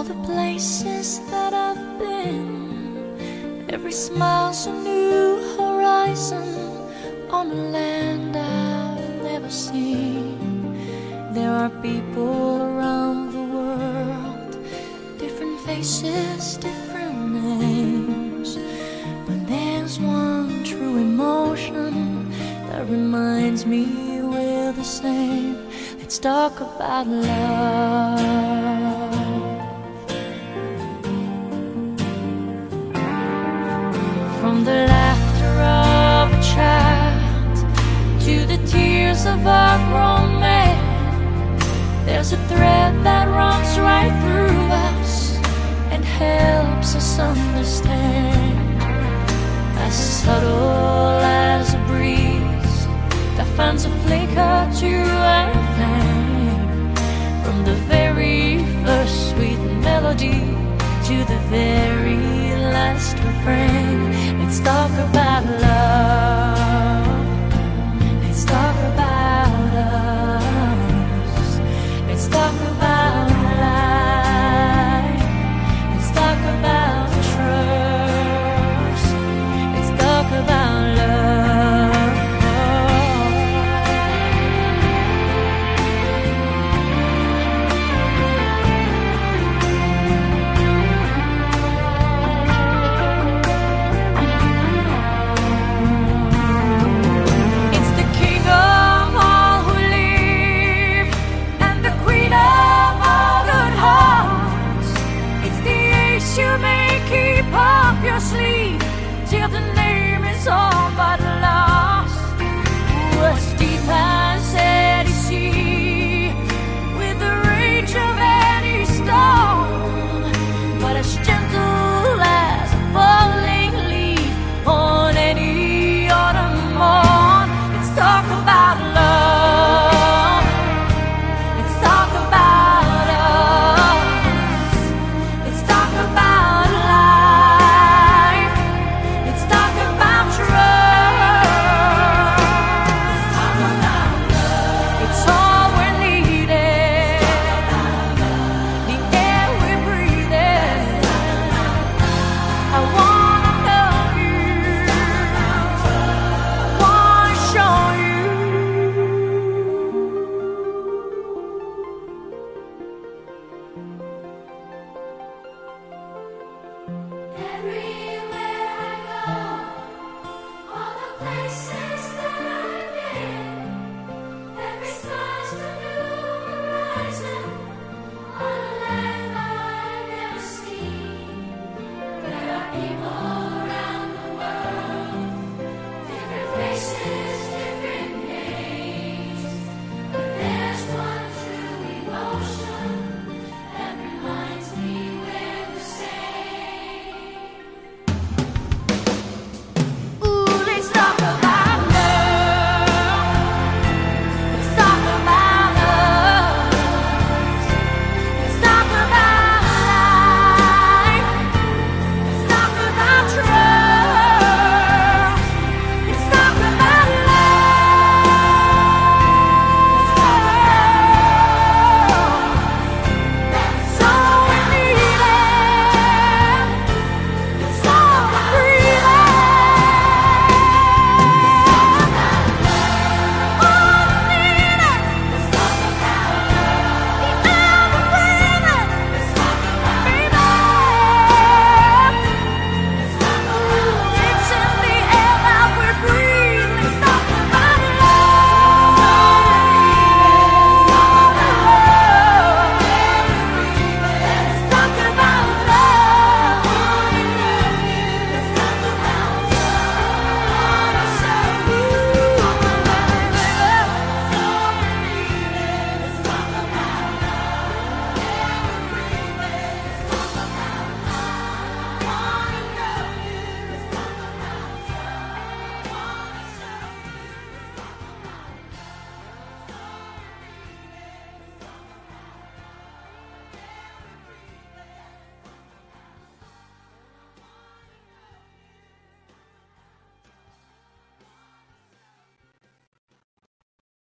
the places that I've been, every smile's a new horizon on a land I've never seen. There are people around the world, different faces, different names, but there's one true emotion that reminds me we're the same. Let's talk about love. From the laughter of a child to the tears of a grown man, there's a thread that runs right through us and helps us understand. As subtle as a breeze that finds a flicker to a flame, from the very first sweet melody to the very last refrain. Let's talk about love. Let's talk about us. Let's talk about life. Let's talk about trust. Let's talk about love. It's the king of all who live and the queen of all good hearts. It's the ace you may keep up your sleeve till the name is on but